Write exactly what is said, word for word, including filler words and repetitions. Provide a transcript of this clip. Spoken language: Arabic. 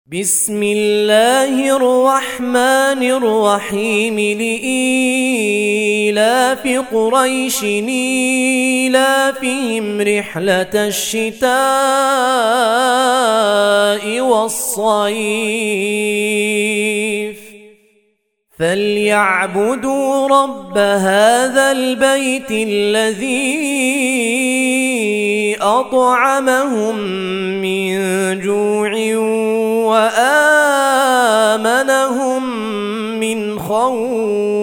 بسم الله الرحمن الرحيم. لإيلاف قريش إيلافهم رحلة الشتاء والصيف فليعبدوا رب هذا البيت الذي أطعمهم من جوع وآمنهم من خوف.